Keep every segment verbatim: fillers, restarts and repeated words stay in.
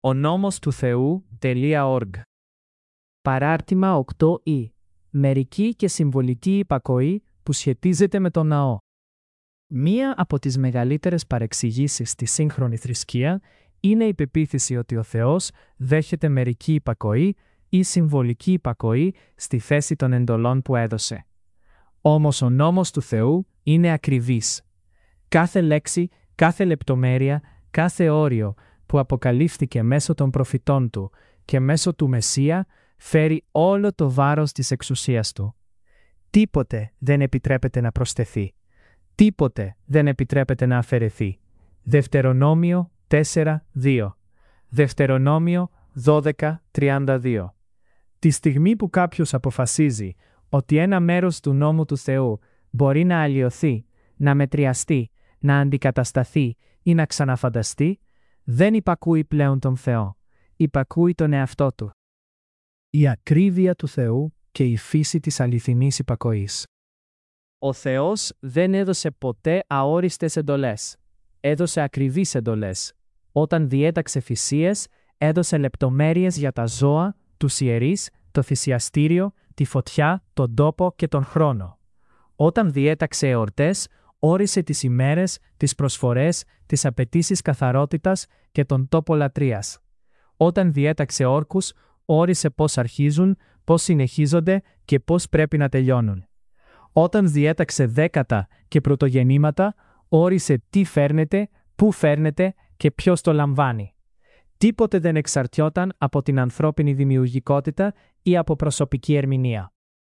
Ο νόμος του Θεού.org. Παράρτημα οκτώ ι. Μερική και συμβολική υπακοή που σχετίζεται με τον ναό. Μία από τις μεγαλύτερες παρεξηγήσεις στη σύγχρονη θρησκεία είναι η πεποίθηση ότι ο Θεός δέχεται μερική υπακοή ή συμβολική υπακοή στη θέση των εντολών που έδωσε. Όμως ο νόμος του Θεού είναι ακριβής. Κάθε λέξη, κάθε λεπτομέρεια, κάθε όριο που αποκαλύφθηκε μέσω των προφητών του και μέσω του Μεσσία φέρει όλο το βάρος της εξουσίας του. Τίποτε δεν επιτρέπεται να προσθεθεί. Τίποτε δεν επιτρέπεται να αφαιρεθεί. Δευτερονόμιο τέσσερα δύο. Δευτερονόμιο δώδεκα τριάντα δύο. Τη στιγμή που κάποιος αποφασίζει ότι ένα μέρος του νόμου του Θεού μπορεί να αλλοιωθεί, να μετριαστεί, να αντικατασταθεί ή να ξαναφανταστεί, δεν υπακούει πλέον τον Θεό. Υπακούει τον εαυτό του. Η ακρίβεια του Θεού και η φύση της αληθινής υπακοής. Ο Θεός δεν έδωσε ποτέ αόριστες εντολές. Έδωσε ακριβείς εντολές. Όταν διέταξε θυσίες, έδωσε λεπτομέρειες για τα ζώα, τους ιερείς, το θυσιαστήριο, τη φωτιά, τον τόπο και τον χρόνο. Όταν διέταξε εορτές, όρισε τις ημέρες, τις προσφορές, τις απαιτήσεις καθαρότητας και τον τόπο λατρείας. Όταν διέταξε όρκους, όρισε πώς αρχίζουν, πώς συνεχίζονται και πώς πρέπει να τελειώνουν. Όταν διέταξε δέκατα και πρωτογεννήματα, όρισε τι φέρνεται, πού φέρνεται και ποιος το λαμβάνει. Τίποτε δεν εξαρτιόταν από την ανθρώπινη δημιουργικότητα ή από προσωπική ερμηνεία.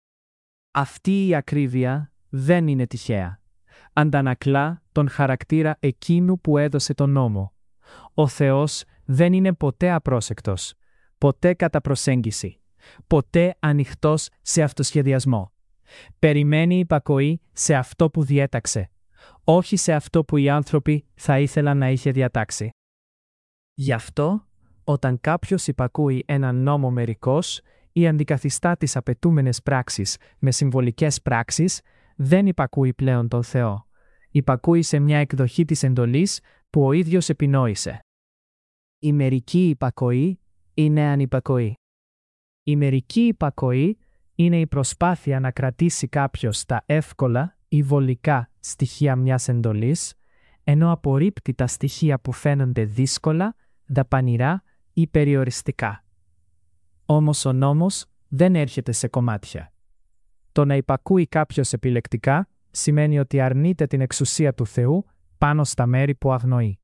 Αυτή η ακρίβεια δεν είναι τυχαία. Αντανακλά τον χαρακτήρα εκείνου που έδωσε τον νόμο. Ο Θεός δεν είναι ποτέ απρόσεκτος, ποτέ κατά προσέγγιση, ποτέ ανοιχτός σε αυτοσχεδιασμό. Περιμένει υπακοή σε αυτό που διέταξε, όχι σε αυτό που οι άνθρωποι θα ήθελαν να είχε διατάξει. Γι' αυτό, όταν κάποιος υπακούει έναν νόμο μερικώς ή αντικαθιστά τις απαιτούμενες πράξεις με συμβολικές πράξεις, δεν υπακούει πλέον τον Θεό. Υπακούει σε μια εκδοχή της εντολής που ο ίδιος επινόησε. Η μερική υπακοή είναι ανυπακοή. Η μερική υπακοή είναι η προσπάθεια να κρατήσει κάποιος τα εύκολα ή βολικά στοιχεία μιας εντολής, ενώ απορρίπτει τα στοιχεία που φαίνονται δύσκολα, δαπανηρά ή περιοριστικά. Όμως ο νόμος δεν έρχεται σε κομμάτια. Το να υπακούει κάποιος επιλεκτικά σημαίνει ότι αρνείται την εξουσία του Θεού πάνω στα μέρη που αγνοεί.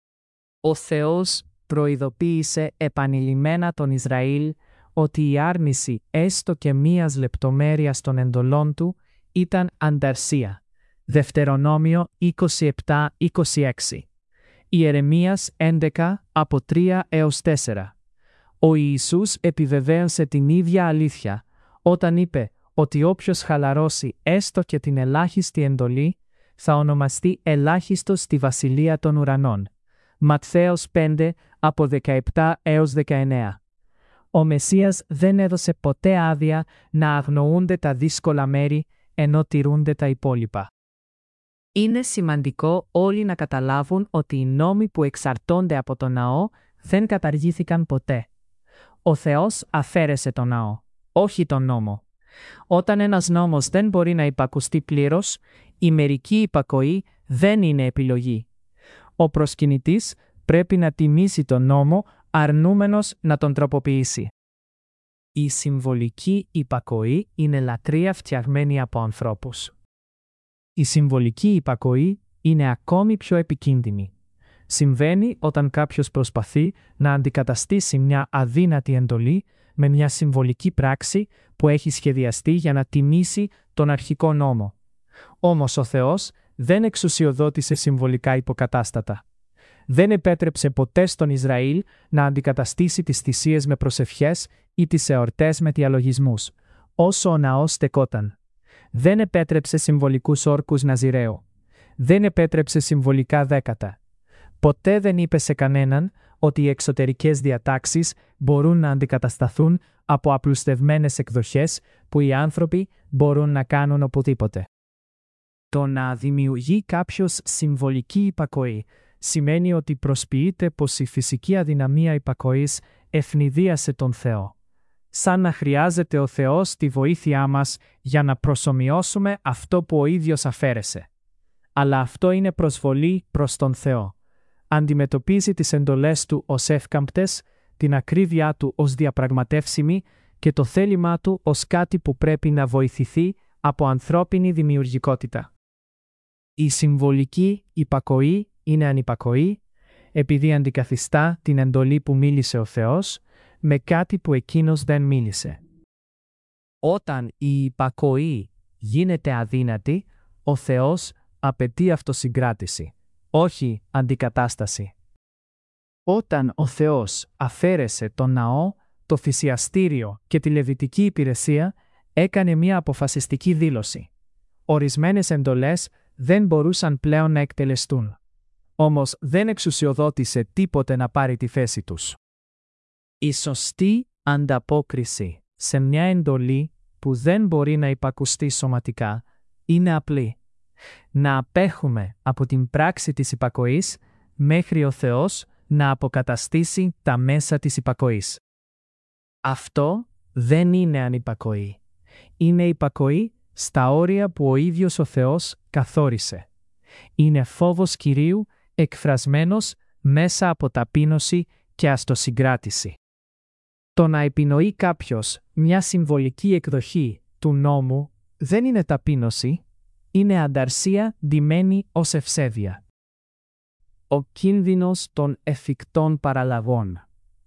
Ο Θεός προειδοποίησε επανειλημμένα τον Ισραήλ ότι η άρνηση έστω και μίας λεπτομέρειας των εντολών του ήταν ανταρσία. Δευτερονόμιο είκοσι επτά είκοσι έξι. Ιερεμίας έντεκα από τρία έως τέσσερα. Ο Ιησούς επιβεβαίωσε την ίδια αλήθεια όταν είπε ότι όποιος χαλαρώσει έστω και την ελάχιστη εντολή θα ονομαστεί ελάχιστος στη Βασιλεία των Ουρανών. Ματθαίος πέντε από δεκαεπτά έως δεκαεννέα. Ο Μεσσίας δεν έδωσε ποτέ άδεια να αγνοούνται τα δύσκολα μέρη ενώ τηρούνται τα υπόλοιπα. Είναι σημαντικό όλοι να καταλάβουν ότι οι νόμοι που εξαρτώνται από τον ναό δεν καταργήθηκαν ποτέ. Ο Θεός αφαίρεσε τον ναό, όχι τον νόμο. Όταν ένας νόμος δεν μπορεί να υπακουστεί πλήρως, η μερική υπακοή δεν είναι επιλογή. Ο προσκυνητής πρέπει να τιμήσει τον νόμο αρνούμενος να τον τροποποιήσει. Η συμβολική υπακοή είναι λατρεία φτιαγμένη από ανθρώπους. Η συμβολική υπακοή είναι ακόμη πιο επικίνδυνη. Συμβαίνει όταν κάποιος προσπαθεί να αντικαταστήσει μια αδύνατη εντολή με μια συμβολική πράξη που έχει σχεδιαστεί για να τιμήσει τον αρχικό νόμο. Όμως ο Θεός δεν εξουσιοδότησε συμβολικά υποκατάστατα. Δεν επέτρεψε ποτέ στον Ισραήλ να αντικαταστήσει τις θυσίες με προσευχές ή τις εορτές με διαλογισμούς, όσο ο ναός στεκόταν. Δεν επέτρεψε συμβολικούς όρκους Ναζιραίου. Δεν επέτρεψε συμβολικά δέκατα. Ποτέ δεν είπε σε κανέναν ότι οι εξωτερικές διατάξεις μπορούν να αντικατασταθούν από απλουστευμένες εκδοχές που οι άνθρωποι μπορούν να κάνουν οπουδήποτε. Το να δημιουργεί κάποιος συμβολική υπακοή σημαίνει ότι προσποιείται πως η φυσική αδυναμία υπακοής ευνηδίασε τον Θεό. Σαν να χρειάζεται ο Θεός τη βοήθειά μας για να προσομοιώσουμε αυτό που ο ίδιος αφαίρεσε. Αλλά αυτό είναι προσβολή προς τον Θεό. Αντιμετωπίζει τις εντολές του ως εύκαμπτες, την ακρίβειά του ως διαπραγματεύσιμη και το θέλημά του ως κάτι που πρέπει να βοηθηθεί από ανθρώπινη δημιουργικότητα. Η συμβολική υπακοή είναι ανυπακοή, επειδή αντικαθιστά την εντολή που μίλησε ο Θεός με κάτι που εκείνος δεν μίλησε. Όταν η υπακοή γίνεται αδύνατη, ο Θεός απαιτεί αυτοσυγκράτηση, όχι αντικατάσταση. Όταν ο Θεός αφαίρεσε τον ναό, το θυσιαστήριο και τη λεβιτική υπηρεσία, έκανε μια αποφασιστική δήλωση. Ορισμένες εντολές δεν μπορούσαν πλέον να εκτελεστούν. Όμως δεν εξουσιοδότησε τίποτε να πάρει τη θέση τους. Η σωστή ανταπόκριση σε μια εντολή που δεν μπορεί να υπακουστεί σωματικά είναι απλή. Να απέχουμε από την πράξη της υπακοής μέχρι ο Θεός να αποκαταστήσει τα μέσα της υπακοής. Αυτό δεν είναι ανυπακοή. Είναι υπακοή στα όρια που ο ίδιος ο Θεός καθόρισε. Είναι φόβος Κυρίου εκφρασμένος μέσα από ταπείνωση και αυτοσυγκράτηση. Το να επινοεί κάποιος μια συμβολική εκδοχή του νόμου δεν είναι ταπείνωση, είναι ανταρσία ντυμένη ως ευσέβεια. Ο κίνδυνος των εφικτών παραλαβών.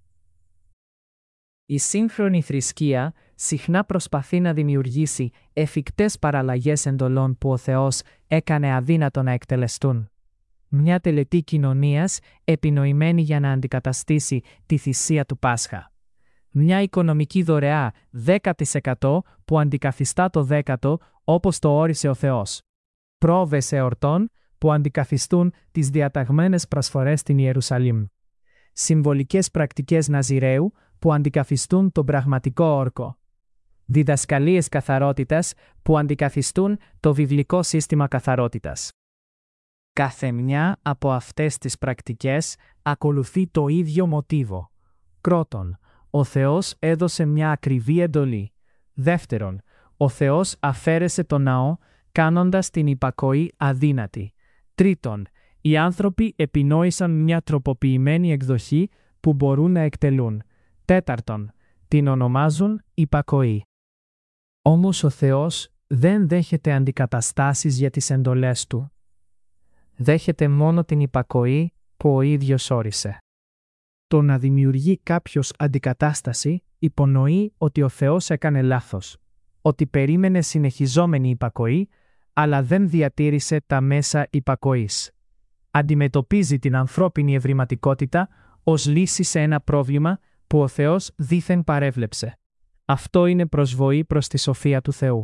Η σύγχρονη θρησκεία συχνά προσπαθεί να δημιουργήσει εφικτές παραλλαγές εντολών που ο Θεός έκανε αδύνατο να εκτελεστούν. Μια τελετή κοινωνίας επινοημένη για να αντικαταστήσει τη θυσία του Πάσχα. Μια οικονομική δωρεά δέκα τοις εκατό που αντικαθιστά το δέκατο όπως το όρισε ο Θεός. Πρόβες εορτών που αντικαθιστούν τις διαταγμένες προσφορές στην Ιερουσαλήμ. Συμβολικές πρακτικές Ναζιραίου που αντικαθιστούν τον πραγματικό όρκο. Διδασκαλίες καθαρότητας που αντικαθιστούν το βιβλικό σύστημα καθαρότητας. Κάθε μια από αυτές τις πρακτικές ακολουθεί το ίδιο μοτίβο. Πρώτον, ο Θεός έδωσε μια ακριβή εντολή. Δεύτερον, ο Θεός αφαίρεσε τον ναό κάνοντας την υπακοή αδύνατη. Τρίτον, οι άνθρωποι επινόησαν μια τροποποιημένη εκδοχή που μπορούν να εκτελούν. Τέταρτον, την ονομάζουν υπακοή. Όμως ο Θεός δεν δέχεται αντικαταστάσεις για τις εντολές Του. Δέχεται μόνο την υπακοή που ο ίδιος όρισε. Το να δημιουργεί κάποιος αντικατάσταση υπονοεί ότι ο Θεός έκανε λάθος, ότι περίμενε συνεχιζόμενη υπακοή, αλλά δεν διατήρησε τα μέσα υπακοής. Αντιμετωπίζει την ανθρώπινη ευρηματικότητα ως λύση σε ένα πρόβλημα που ο Θεός δήθεν παρέβλεψε. Αυτό είναι προσβοή προς τη σοφία του Θεού.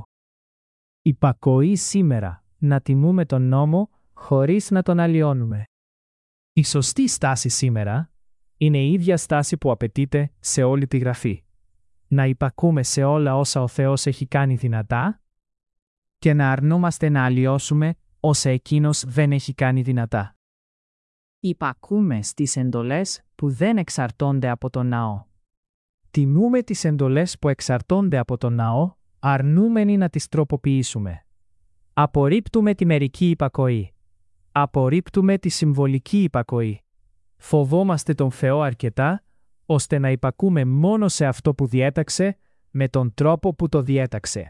Υπακοή σήμερα, να τιμούμε τον νόμο χωρίς να τον αλλοιώνουμε. Η σωστή στάση σήμερα είναι η ίδια στάση που απαιτείται σε όλη τη Γραφή. Να υπακούμε σε όλα όσα ο Θεός έχει κάνει δυνατά και να αρνούμαστε να αλλοιώσουμε όσα Εκείνος δεν έχει κάνει δυνατά. Υπακούμε στις εντολές που δεν εξαρτώνται από τον ναό. Τιμούμε τις εντολές που εξαρτώνται από τον ναό, αρνούμενοι να τις τροποποιήσουμε. Απορρίπτουμε τη μερική υπακοή. Απορρίπτουμε τη συμβολική υπακοή. Φοβόμαστε τον Θεό αρκετά, ώστε να υπακούμε μόνο σε αυτό που διέταξε, με τον τρόπο που το διέταξε.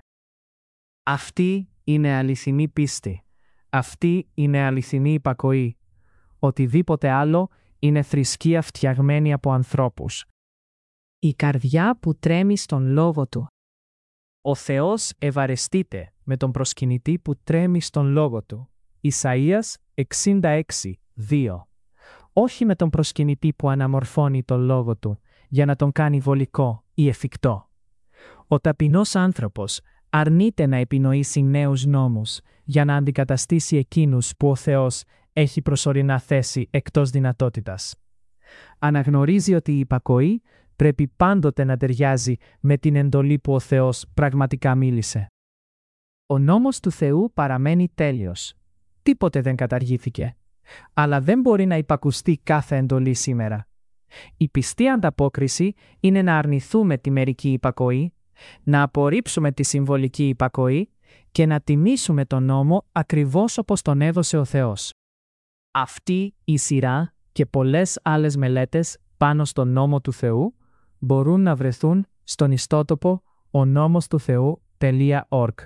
Αυτή είναι αληθινή πίστη. Αυτή είναι αληθινή υπακοή. Οτιδήποτε άλλο είναι θρησκεία φτιαγμένη από ανθρώπους. Η καρδιά που τρέμει στον λόγο Του. Ο Θεός ευαρεστείται με τον προσκυνητή που τρέμει στον λόγο Του. Ισαΐας εξήντα έξι δύο. Όχι με τον προσκυνητή που αναμορφώνει τον λόγο Του για να τον κάνει βολικό ή εφικτό. Ο ταπεινός άνθρωπος αρνείται να επινοήσει νέους νόμους για να αντικαταστήσει εκείνους που ο Θεός έχει προσωρινά θέσει εκτός δυνατότητας. Αναγνωρίζει ότι η υπακοή πρέπει πάντοτε να ταιριάζει με την εντολή που ο Θεός πραγματικά μίλησε. Ο νόμος του Θεού παραμένει τέλειος. Τίποτε δεν καταργήθηκε. αλλά δεν μπορεί να υπακουστεί κάθε εντολή σήμερα. Η πιστή ανταπόκριση είναι να αρνηθούμε τη μερική υπακοή, να απορρίψουμε τη συμβολική υπακοή και να τιμήσουμε τον νόμο ακριβώς όπως τον έδωσε ο Θεός. Αυτή η σειρά και πολλές άλλες μελέτες πάνω στον νόμο του Θεού μπορούν να βρεθούν στον ιστότοπο ο νόμος του Θεού τελεία org.